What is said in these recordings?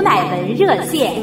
胡乃文热线。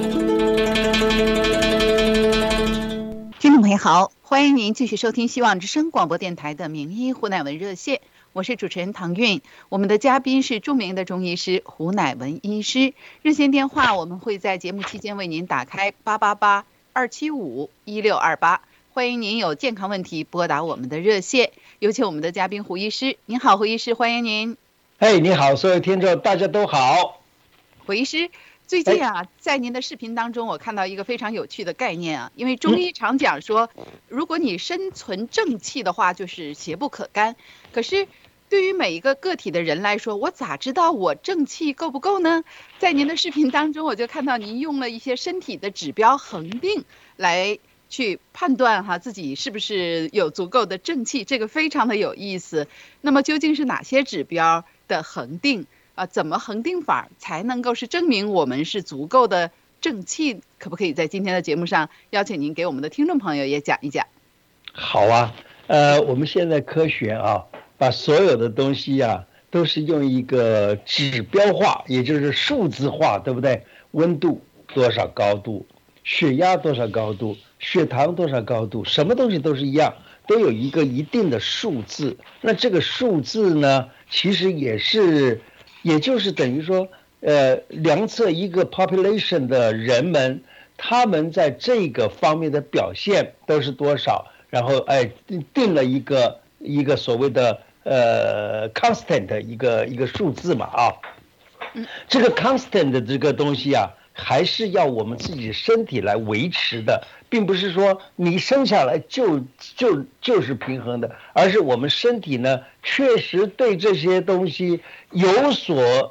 听众朋友好，欢迎您继续收听希望之声广播电台的名医胡乃文热线，我是主持人唐韵。我们的嘉宾是著名的中医师胡乃文医师。热线电话我们会在节目期间为您打开888-275-1628，欢迎您有健康问题拨打我们的热线。有请我们的嘉宾胡医师。您好，胡医师，欢迎您。 你好，所有听众大家都好。 胡医师，最近在您的视频当中，我看到一个非常有趣的概念啊，因为中医常讲说，如果你身存正气的话，就是邪不可干。可是对于每一个个体的人来说，我咋知道我正气够不够呢？在您的视频当中，我就看到您用了一些身体的指标恒定来去判断自己是不是有足够的正气，这个非常的有意思。那么究竟是哪些指标的恒定怎么恒定法才能够是证明我们是足够的正气？可不可以在今天的节目上邀请您给我们的听众朋友也讲一讲？ 好啊，我们现在科学把所有的东西都是用一个指标化，也就是数字化，对不对？温度多少高度，血压多少高度，血糖多少高度，什么东西都是一样，都有一个一定的数字。那这个数字呢，其实也就是等于说，量测一个 population 的人们，他们在这个方面的表现都是多少，然后定了一个所谓的constant 一个数字嘛这个 constant 的这个东西还是要我们自己身体来维持的，并不是说你生下来就是平衡的，而是我们身体呢确实对这些东西有所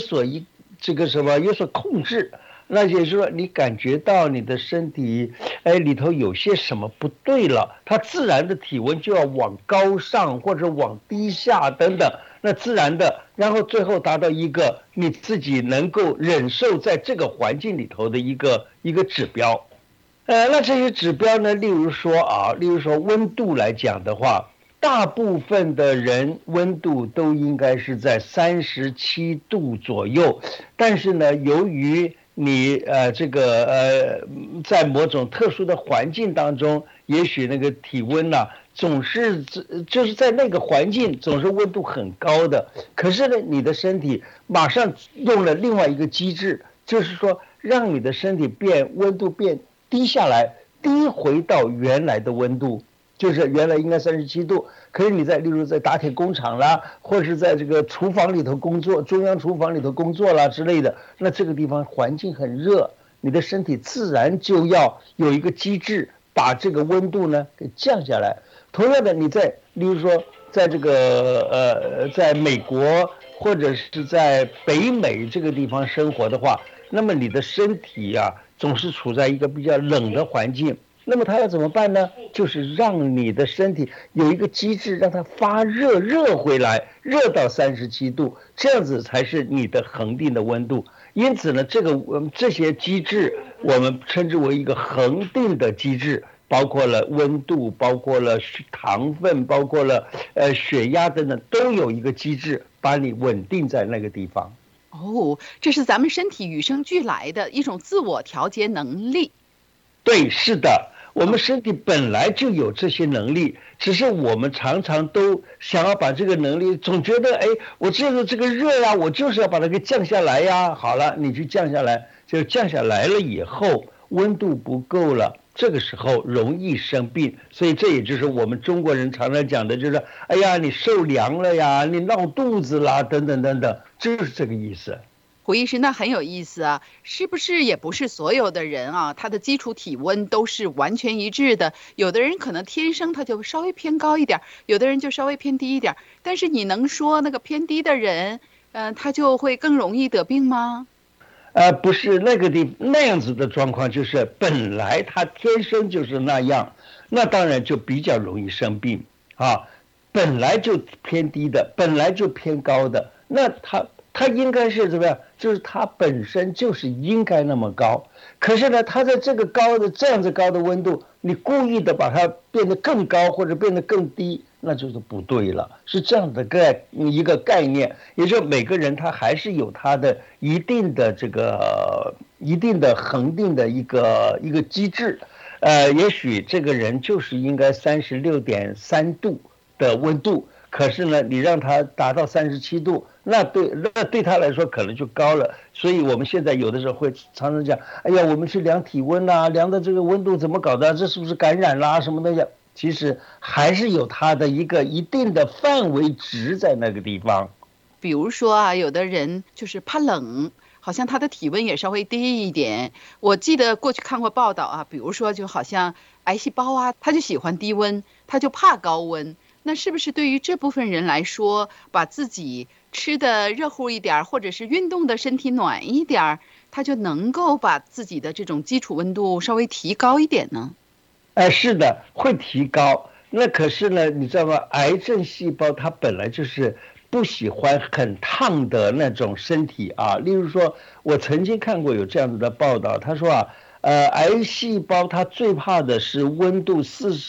控制。那也就是说，你感觉到你的身体里头有些什么不对了，它自然的体温就要往高上或者往低下等等，那自然的，然后最后达到一个你自己能够忍受在这个环境里头的一个指标。那这些指标呢，例如说温度来讲的话，大部分的人温度都应该是在37度左右，但是呢，由于你在某种特殊的环境当中，也许那个体温总是就是在那个环境总是温度很高的，可是呢，你的身体马上用了另外一个机制，就是说让你的身体温度变低下来，低回到原来的温度，就是原来应该37度，可是你例如在打铁工厂啦，或是在这个厨房里头工作，中央厨房里头工作啦之类的，那这个地方环境很热，你的身体自然就要有一个机制把这个温度呢给降下来。同样的，你例如说在这个在美国或者是在北美这个地方生活的话，那么你的身体总是处在一个比较冷的环境，那么它要怎么办呢？就是让你的身体有一个机制，让它发热回来，热到37度，这样子才是你的恒定的温度。因此呢，这些机制我们称之为一个恒定的机制，包括了温度，包括了糖分，包括了血压等等，都有一个机制把你稳定在那个地方。 这是咱们身体与生俱来的一种自我调节能力。 对，是的，我们身体本来就有这些能力，只是我们常常都想要把这个能力，总觉得我这个热我就是要把它给降下来好了，你去降下来，就降下来了以后，温度不够了，这个时候容易生病。所以这也就是我们中国人常常讲的，就是你受凉了呀，你闹肚子啦，等等等等，就是这个意思。 胡医师，那很有意思是不是也不是所有的人他的基础体温都是完全一致的？有的人可能天生他就稍微偏高一点，有的人就稍微偏低一点，但是你能说那个偏低的人他就会更容易得病吗？ 不是那样子的状况，就是本来他天生就是那样，那当然就比较容易生病本来就偏低的，本来就偏高的，那他它应该是怎么样？就是它本身就是应该那么高，可是呢，它在这个高的这样子高的温度，你故意的把它变得更高或者变得更低，那就是不对了。是这样的一个概念，也就是每个人他还是有他的一定的一定的恒定的一个机制。也许这个人就是应该36.3度的温度，可是呢，你让他达到37度，那对他来说可能就高了。所以我们现在有的时候会常常讲，哎呀，我们去量体温啊，量的这个温度怎么搞的？这是不是感染啦？什么东西？其实还是有它的一个一定的范围值在那个地方。 比如说啊，有的人就是怕冷，好像他的体温也稍微低一点。我记得过去看过报道啊，比如说就好像癌细胞啊，他就喜欢低温，他就怕高温。那是不是对于这部分人来说，把自己吃的热乎一点，或者是运动的身体暖一点，他就能够把自己的这种基础温度稍微提高一点呢？ 是的，会提高。那可是呢，你知道吗？癌症细胞它本来就是不喜欢很烫的那种身体啊。例如说，我曾经看过有这样子的报道，他说啊，癌细胞它最怕的是温度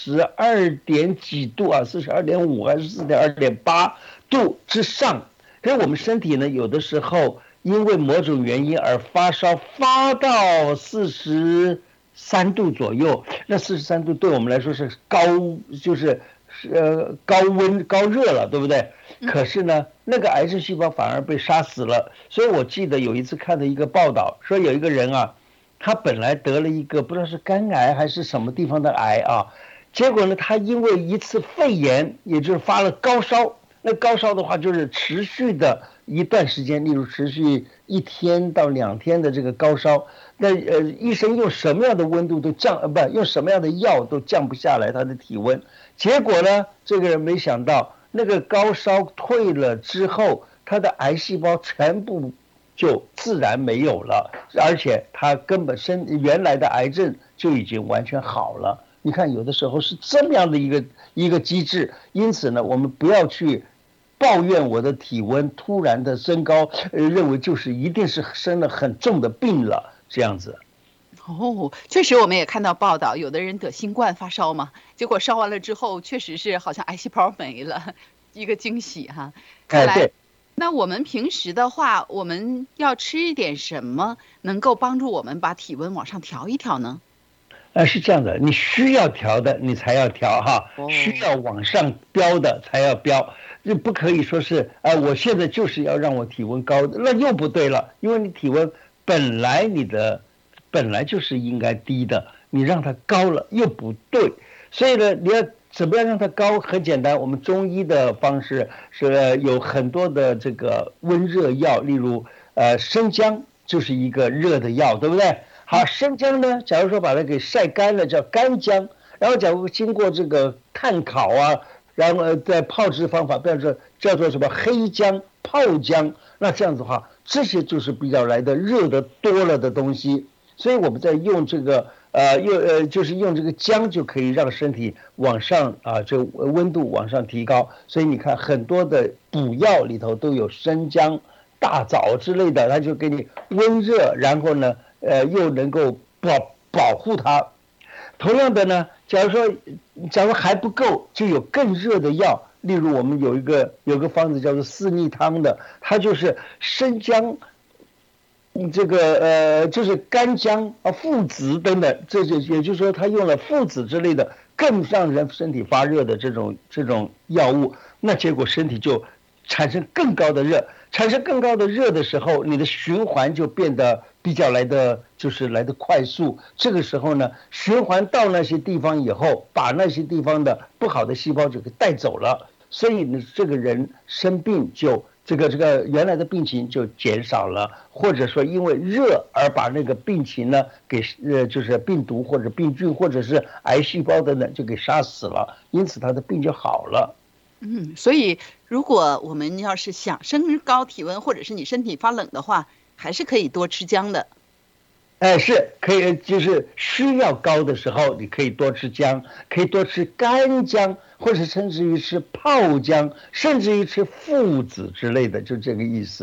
42点几度啊，42.5还是42.8度之上。可是我们身体呢，有的时候因为某种原因而发烧，发到43度左右，那43度对我们来说是就是高温高热了，对不对？可是呢，那个癌症细胞反而被杀死了。所以我记得有一次看的一个报道，说有一个人啊，他本来得了一个不知道是肝癌还是什么地方的癌啊，结果呢，他因为一次肺炎，也就是发了高烧。那高烧的话，就是持续的一段时间，例如持续1天到2天的这个高烧，那医生用什么样的温度都用什么样的药都降不下来他的体温。结果呢，这个人没想到，那个高烧退了之后，他的癌细胞全部就自然没有了，而且他根本原来的癌症就已经完全好了。你看，有的时候是这么样的一个机制，因此呢，我们不要去抱怨我的体温突然的升高，认为就是一定是生了很重的病了，这样子。 哦，确实我们也看到报道，有的人得新冠发烧嘛，结果烧完了之后，确实是好像癌细胞没了，一个惊喜哈。看来，那我们平时的话，我们要吃一点什么能够帮助我们把体温往上调一调呢？ 是这样的，你需要调的你才要调哈，需要往上飙的才要飙，就不可以说是我现在就是要让我体温高的，那又不对了，因为你体温本来就是应该低的，你让它高了又不对，所以呢，你要怎么样让它高？很简单，我们中医的方式是有很多的这个温热药，例如生姜就是一个热的药，对不对？好，生姜呢，假如说把它给晒干了，叫干姜，然后假如经过这个炭烤啊，然后在泡制方法，叫做什么黑姜、泡姜，那这样子的话，这些就是比较来的热的多了的东西，所以我们在用这个就是用这个姜就可以让身体往上这温度往上提高，所以你看很多的补药里头都有生姜、大枣之类的，它就给你温热，然后呢。又能够保护它。同样的呢，假如还不够，就有更热的药。例如，我们有个方子叫做四逆汤的，它就是生姜，这个就是干姜啊、附子等等，也就是说，它用了附子之类的更让人身体发热的这种药物，那结果身体就产生更高的热。产生更高的热的时候，你的循环就变得比较来的快速。这个时候呢，循环到那些地方以后，把那些地方的不好的细胞就给带走了。所以呢，这个人生病就这个原来的病情就减少了，或者说因为热而把那个病情呢给就是病毒或者病菌或者是癌细胞的呢就给杀死了，因此他的病就好了。 所以如果我们要是想升高体温，或者是你身体发冷的话，还是可以多吃姜的。 是可以，就是需要高的时候，你可以多吃姜，可以多吃干姜，或者甚至于吃泡姜，甚至于吃附子之类的，就这个意思。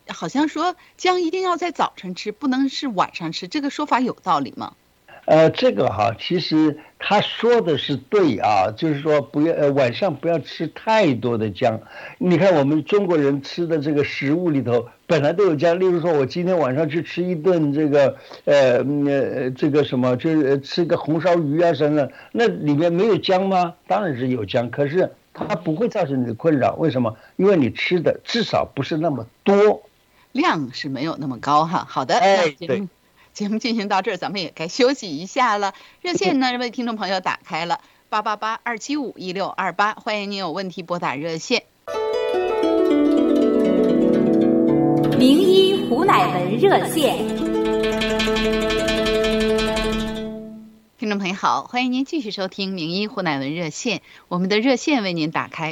好像说姜一定要在早晨吃，不能是晚上吃，这个说法有道理吗？ 这个哈，其实他说的是对啊，就是说不要晚上不要吃太多的姜。你看我们中国人吃的这个食物里头本来都有姜，例如说我今天晚上去吃一顿这个什么，就是吃个红烧鱼啊什么的，那里面没有姜吗？当然是有姜，可是它不会造成你的困扰。为什么？因为你吃的至少不是那么多， 量是没有那么高哈。好的， 哎，对。 节目进行到这儿，咱们也该休息一下了。热线呢，为听众朋友打开了888-275-1628，欢迎您有问题拨打热线。 名医胡乃文热线。 听众朋友好，欢迎您继续收听名医胡乃文热线，我们的热线为您打开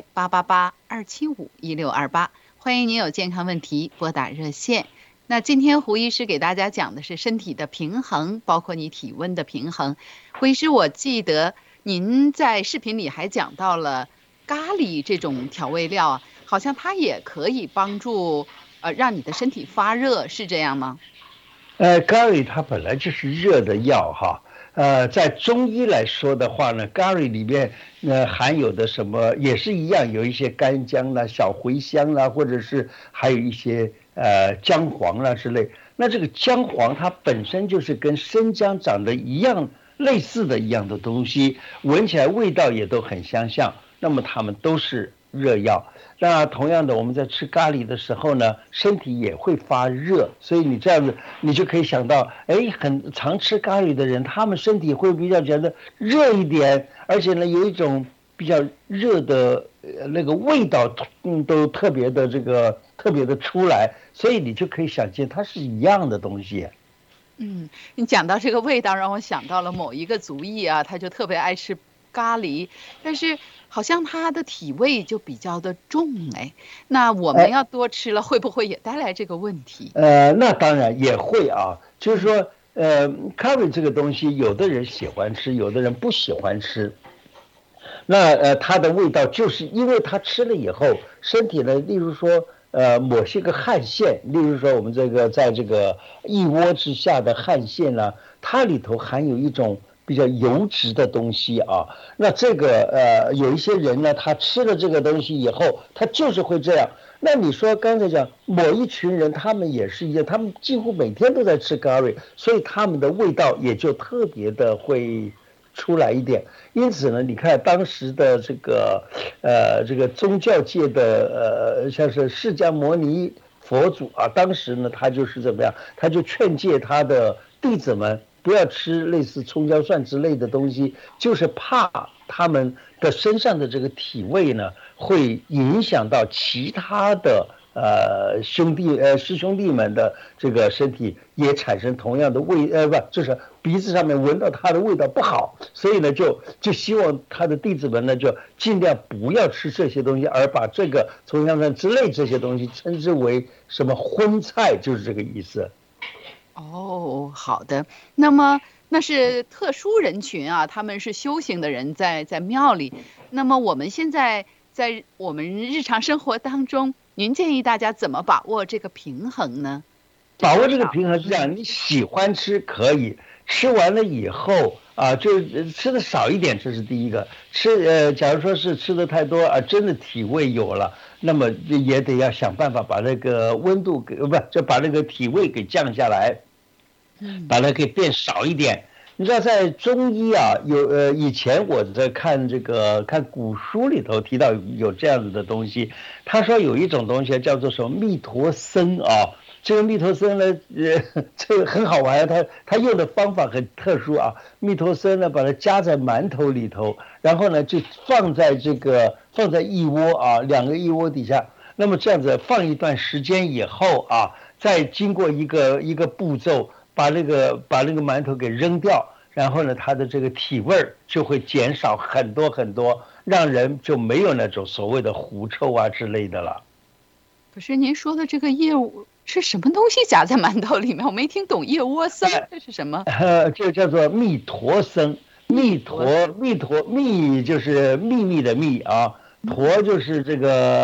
888-275-1628，欢迎您有健康问题拨打热线。那今天胡医师给大家讲的是身体的平衡，包括你体温的平衡。胡医师，我记得您在视频里还讲到了咖喱这种调味料啊，好像它也可以帮助让你的身体发热，是这样吗？ 咖喱它本来就是热的药哈。在中医来说的话呢，咖喱里面含有的什么也是一样，有一些干姜啦、小茴香啦，或者是还有一些姜黄啦之类。那这个姜黄它本身就是跟生姜长得一样类似的一样的东西，闻起来味道也都很相像，那么它们都是热药。那同样的，我们在吃咖喱的时候呢，身体也会发热，所以你这样子，你就可以想到，很常吃咖喱的人，他们身体会比较觉得热一点，而且呢，有一种比较热的那个味道，都特别的出来，所以你就可以想见，它是一样的东西。 你讲到这个味道，让我想到了某一个族裔啊，他就特别爱吃咖喱，但是好像他的体味就比较的重那我们要多吃了，会不会也带来这个问题？ 那当然也会啊，就是说，咖喱这个东西，有的人喜欢吃，有的人不喜欢吃。那它的味道就是因为它吃了以后，身体呢，例如说某些个汗腺，例如说我们这个在这个腋窝之下的汗腺呢，它里头含有一种比较油脂的东西啊。那这个有一些人呢，他吃了这个东西以后，他就是会这样。那你说刚才讲某一群人，他们也是一样，他们几乎每天都在吃咖喱，所以他们的味道也就特别的会出来一点。因此呢，你看当时的这个宗教界的像是释迦牟尼佛祖啊，当时呢他就是怎么样，他就劝诫他的弟子们不要吃类似葱姜蒜之类的东西，就是怕他们的身上的这个体味呢会影响到其他的师兄弟们的这个身体，也产生同样的就是鼻子上面闻到它的味道不好，所以呢就希望他的弟子们呢就尽量不要吃这些东西，而把这个葱姜蒜之类这些东西称之为什么荤菜，就是这个意思。 哦，好的。那么那是特殊人群啊，他们是修行的人在庙里。那么我们现在在我们日常生活当中，您建议大家怎么把握这个平衡呢？ 把握这个平衡是这样，你喜欢吃可以，吃完了以后啊，就吃的少一点，这是第一个。假如说是吃的太多啊，真的体味有了，那么也得要想办法把那个温度就把那个体味给降下来，把它给变少一点。你知道在中医啊，以前我在看古书里头提到有这样子的东西，他说有一种东西叫做什么密陀僧啊。这个密陀僧呢，这个很好玩，他用的方法很特殊啊。密陀僧呢，把它夹在馒头里头，然后呢就放在腋窝啊，2个腋窝底下。那么这样子放一段时间以后啊，再经过一个步骤，把那个馒头给扔掉，然后呢，它的这个体味就会减少很多很多，让人就没有那种所谓的狐臭啊之类的了。 可是您说的这个业务是什么东西夹在馒头里面？我没听懂。腋窝僧这是什么？ 这叫做密陀僧。密就是秘密的密啊，陀就是这个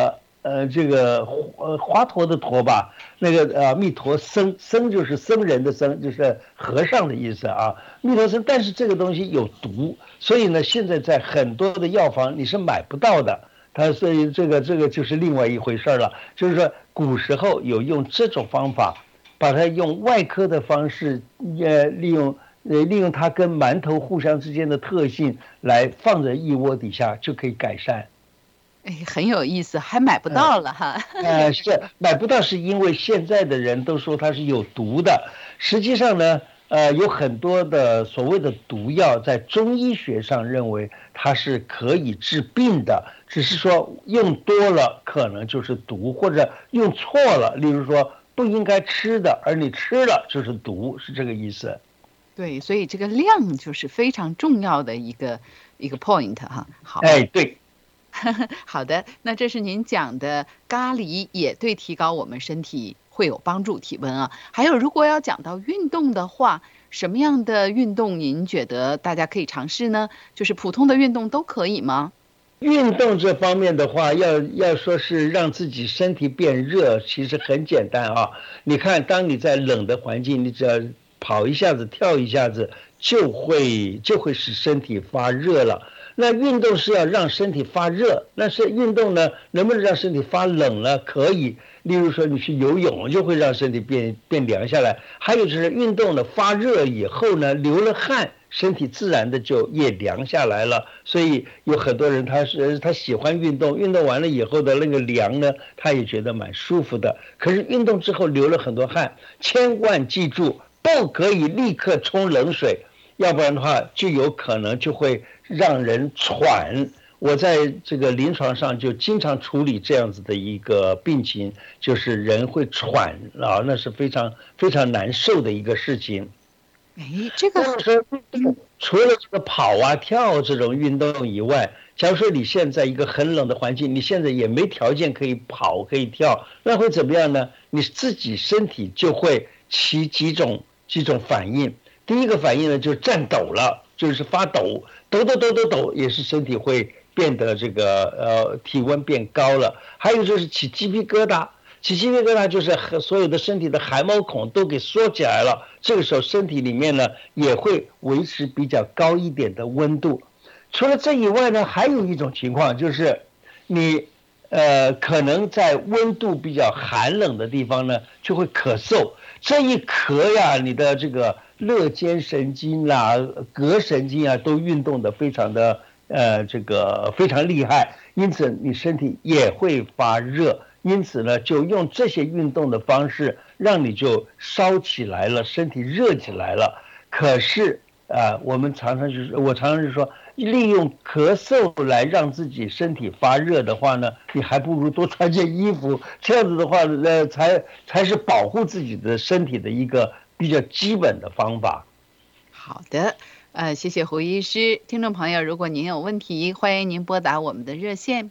这个华佗的佗吧，那个密陀僧，僧就是僧人的僧，就是和尚的意思啊。密陀僧，但是这个东西有毒，所以呢，现在在很多的药房你是买不到的。所以这个就是另外一回事了。就是说，古时候有用这种方法，把它用外科的方式，利用它跟馒头互相之间的特性来放在腋窝底下就可以改善。 哎，很有意思，还买不到了哈。 是买不到，是因为现在的人都说它是有毒的。实际上呢，有很多的所谓的毒药，在中医学上认为它是可以治病的，只是说用多了可能就是毒，或者用错了，例如说不应该吃的，而你吃了就是毒，是这个意思。 对，所以这个量就是非常重要的一个 point 哈。好， 哎，对。 好的，那这是您讲的咖喱也对提高我们身体会有帮助，体温啊。还有，如果要讲到运动的话，什么样的运动您觉得大家可以尝试呢？就是普通的运动都可以吗？ 运动这方面的话，要说是让自己身体变热，其实很简单啊。你看，当你在冷的环境，你只要跑一下子、跳一下子，就会使身体发热了。那运动是要让身体发热，那是运动呢，能不能让身体发冷呢？可以，例如说你去游泳，就会让身体变凉下来。还有就是运动呢，发热以后呢，流了汗，身体自然的就也凉下来了。所以有很多人他喜欢运动，运动完了以后的那个凉呢，他也觉得蛮舒服的。可是运动之后流了很多汗，千万记住，不可以立刻冲冷水，要不然的话就有可能就会让人喘。我在这个临床上就经常处理这样子的一个病情，就是人会喘啊，那是非常非常难受的一个事情。 哎，这个除了这个跑啊跳这种运动以外，假如说你现在一个很冷的环境，你现在也没条件可以跑可以跳，那会怎么样呢？你自己身体就会起几种反应。第一个反应呢，就是颤抖了，就是发抖，抖，也是身体会变得这个体温变高了。还有就是起鸡皮疙瘩，就是所有的身体的汗毛孔都给缩起来了，这个时候身体里面呢也会维持比较高一点的温度。除了这以外呢，还有一种情况就是你可能在温度比较寒冷的地方呢就会咳嗽，这一咳呀，你的这个肋间神经啦、膈神经啊都运动的非常的这个非常厉害，因此你身体也会发热。因此呢，就用这些运动的方式，让你就烧起来了，身体热起来了。可是我常常是说，利用咳嗽来让自己身体发热的话呢，你还不如多穿件衣服，这样子的话才是保护自己的身体的一个比较基本的方法。 好的。谢谢胡医师。听众朋友，如果您有问题，欢迎您拨打我们的热线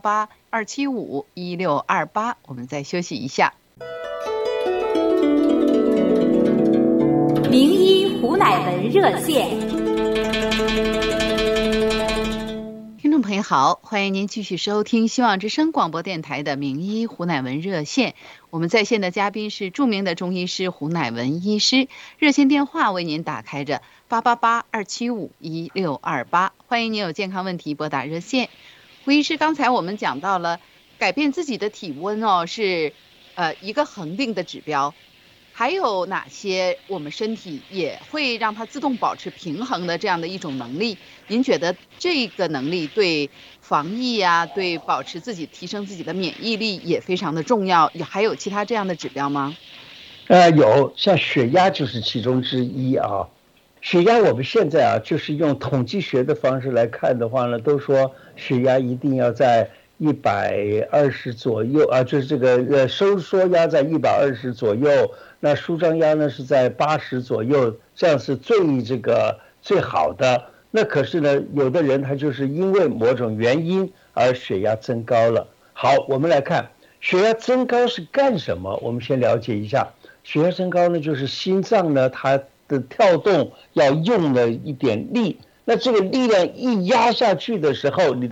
888-275-1628。我们再休息一下。 名医胡乃文热线。 听众朋友好，欢迎您继续收听希望之声广播电台的名医胡乃文热线。我们在线的嘉宾是著名的中医师胡乃文医师，热线电话为您打开着888-275-1628，欢迎您有健康问题拨打热线。胡医师，刚才我们讲到了改变自己的体温是一个恒定的指标，还有哪些我们身体也会让它自动保持平衡的这样的一种能力？您觉得这个能力对防疫啊，对保持自己、提升自己的免疫力也非常的重要，还有其他这样的指标吗？ 有，像血压就是其中之一啊。血压我们现在就是用统计学的方式来看的话呢，都说血压一定要在120左右啊，就是这个收缩压在120左右，那舒张压呢是在80左右，这样是最好的。那可是呢，有的人他就是因为某种原因而血压增高了。好，我们来看血压增高是干什么，我们先了解一下。血压增高呢，就是心脏呢它的跳动要用了一点力，那这个力量一压下去的时候，你的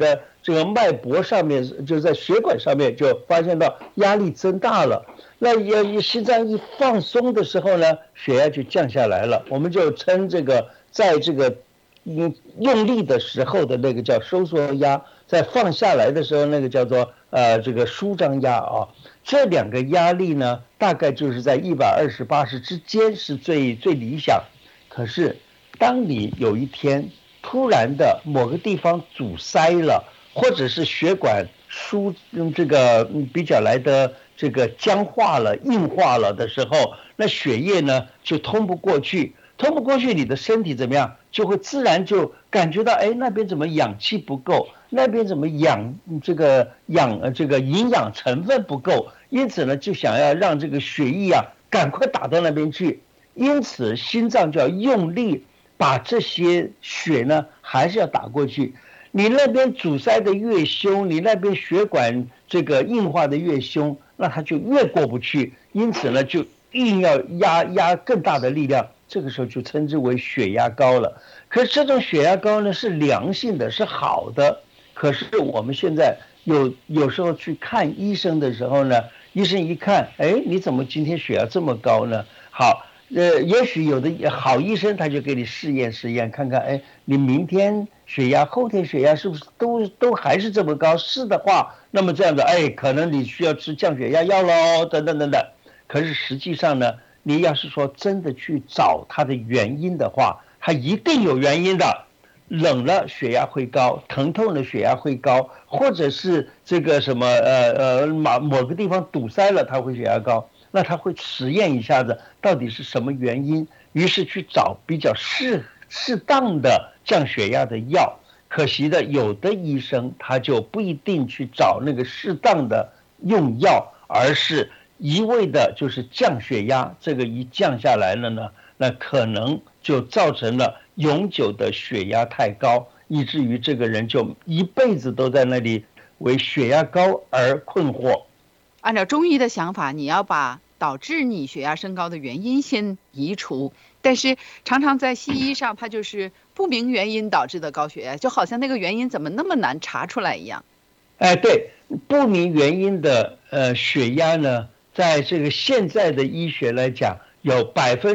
这个脉搏上面，就在血管上面就发现到压力增大了。那心脏一放松的时候呢，血压就降下来了。我们就称这个在这个用力的时候的那个叫收缩压，在放下来的时候那个叫做这个舒张压啊。这两个压力呢，大概就是在120-80之间是最理想。可是当你有一天突然的某个地方阻塞了，或者是血管这个比较来的这个僵化了、硬化了的时候，那血液呢就通不过去，你的身体怎么样，就会自然就感觉到，哎，那边怎么氧气不够，那边怎么这个营养成分不够，因此呢就想要让这个血液啊赶快打到那边去，因此心脏就要用力把这些血呢还是要打过去。你那边阻塞的越凶，你那边血管这个硬化的越凶，那它就越过不去，因此呢就硬要压更大的力量，这个时候就称之为血压高了。可是这种血压高呢是良性的，是好的。可是我们现在有时候去看医生的时候呢，医生一看，哎，你怎么今天血压这么高呢？好，也许有的好医生他就给你试验，看看，哎，你明天血压、后天血压是不是都还是这么高？是的话，那么这样的，哎，可能你需要吃降血压药喽，等等等等。可是实际上呢，你要是说真的去找它的原因的话，它一定有原因的。冷了血压会高，疼痛的血压会高，或者是这个什么某个地方堵塞了，它会血压高。那他会实验一下子到底是什么原因，于是去找比较适当的降血压的药。可惜的，有的医生他就不一定去找那个适当的用药，而是一味的就是降血压。这个一降下来了呢，那可能就造成了永久的血压太高，以至于这个人就一辈子都在那里为血压高而困惑。 按照中医的想法，你要把导致你血压升高的原因先移除，但是常常在西医上，它就是不明原因导致的高血压，就好像那个原因怎么那么难查出来一样。 哎，对，不明原因的血压呢，在这个现在的医学来讲，有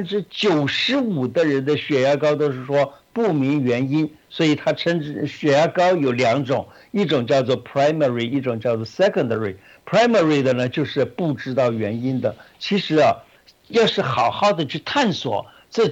95%的人的血压高都是说不明原因，所以它称之血压高有两种，一种叫做 primary， 一种叫做 secondary。primary 的呢就是不知道原因的。其实啊，要是好好的去探索，这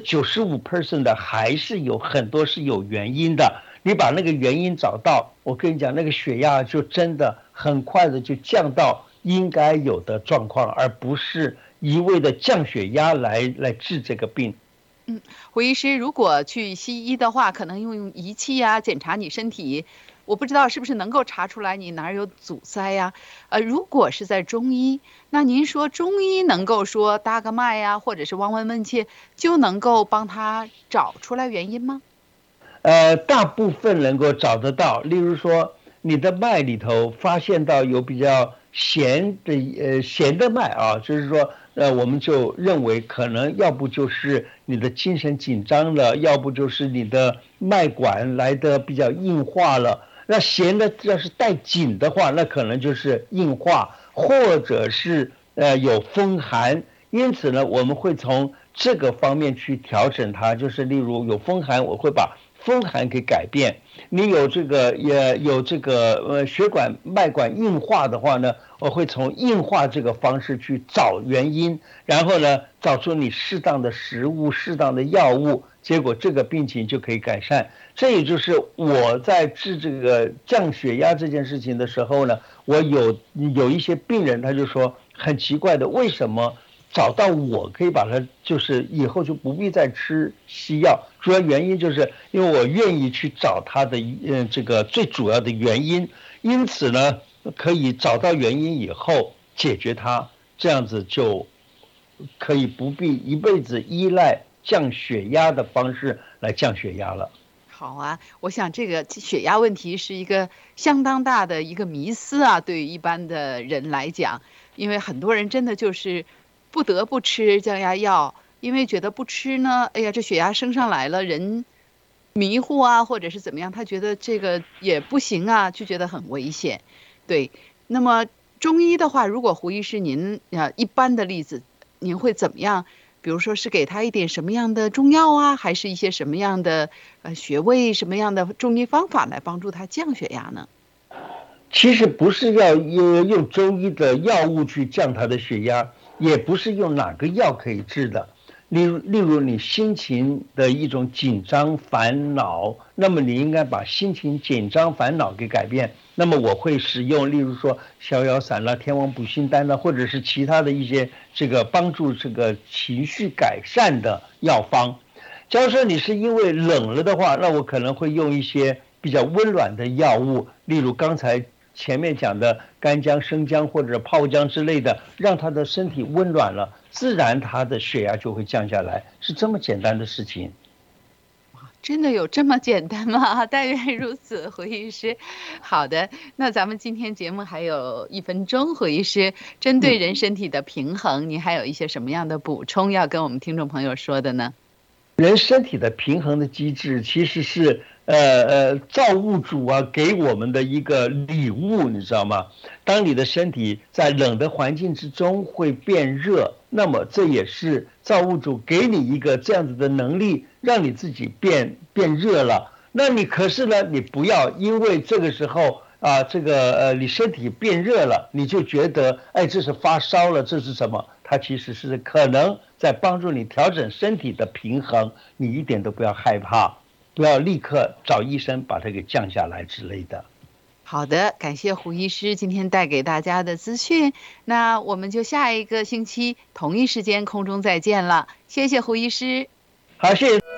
95% 的还是有很多是有原因的。你把那个原因找到，我跟你讲，那个血压就真的很快的就降到应该有的状况，而不是一味的降血压来治这个病。 胡医师，如果去西医的话，可能用仪器啊检查你身体，我不知道是不是能够查出来你哪儿有阻塞呀？如果是在中医，那您说中医能够说搭个脉呀，或者是望闻问切，就能够帮他找出来原因吗？ 大部分能够找得到。例如说，你的脉里头发现到有比较弦的脉啊，就是说，我们就认为可能要不就是你的精神紧张了，要不就是你的脉管来的比较硬化了。那弦的要是带紧的话，那可能就是硬化，或者是有风寒。因此呢，我们会从这个方面去调整它，就是例如有风寒，我会把风寒给改变。你有这个血管脉管硬化的话呢，我会从硬化这个方式去找原因，然后呢找出你适当的食物、适当的药物，结果这个病情就可以改善。这也就是我在治这个降血压这件事情的时候呢，我有一些病人他就说很奇怪的，为什么找到我可以把它就是以后就不必再吃西药，主要原因就是因为我愿意去找它的这个最主要的原因，因此呢可以找到原因以后解决它，这样子就可以不必一辈子依赖降血压的方式来降血压了。 好啊，我想这个血压问题是一个相当大的一个迷思啊，对于一般的人来讲，因为很多人真的就是不得不吃降压药，因为觉得不吃呢，哎呀，这血压升上来了，人迷糊啊，或者是怎么样，他觉得这个也不行啊，就觉得很危险。对，那么中医的话，如果胡医师您一般的例子，您会怎么样？比如说是给他一点什么样的中药啊，还是一些什么样的穴位、什么样的中医方法来帮助他降血压呢？ 其实不是要用中医的药物去降他的血压，也不是用哪个药可以治的。例如你心情的一种紧张烦恼，那么你应该把心情紧张烦恼给改变。那么我会使用，例如说逍遥散啦、天王补心丹啦，或者是其他的一些这个帮助这个情绪改善的药方。假如说你是因为冷了的话，那我可能会用一些比较温暖的药物，例如刚才前面讲的干姜、生姜或者泡姜之类的，让他的身体温暖了，自然他的血压就会降下来，是这么简单的事情。 真的有这么简单吗？但愿如此，胡医师。好的，那咱们今天节目还有1分钟，胡医师针对人身体的平衡，您还有一些什么样的补充要跟我们听众朋友说的呢？ 人身体的平衡的机制其实是造物主啊给我们的一个礼物，你知道吗？当你的身体在冷的环境之中会变热，那么这也是造物主给你一个这样子的能力，让你自己变热了。那你可是呢，你不要因为这个时候啊，你身体变热了，你就觉得哎这是发烧了，这是什么？它其实是可能在帮助你调整身体的平衡，你一点都不要害怕，不要立刻找医生把它给降下来之类的。 好的，感谢胡医师今天带给大家的资讯，那我们就下一个星期同一时间空中再见了，谢谢胡医师。 好，谢谢。